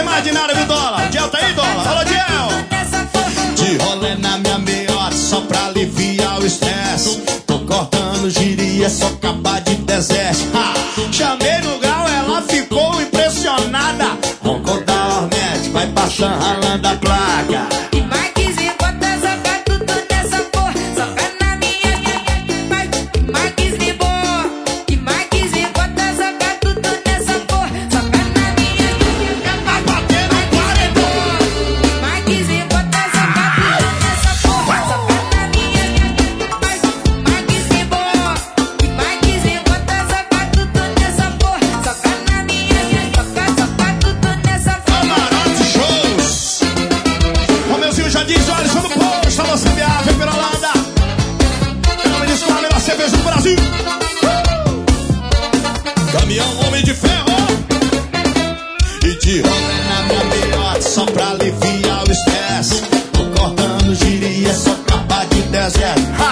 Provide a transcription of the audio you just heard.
tem mais de nada, viu, Dólar? Diel tá aí, Dólar? Fala, Diel! De rolê na minha meiota, só pra aliviar o estresse. Tô cortando gíria, só capa de deserto. Chamei no grau, ela ficou impressionada. Roncou da Hornet, vai passando ralando a placa. Caminhão Homem de Ferro. E de rolê na minha meiota, só pra aliviar o estresse. Tô cortando gíria, só capa de deserto.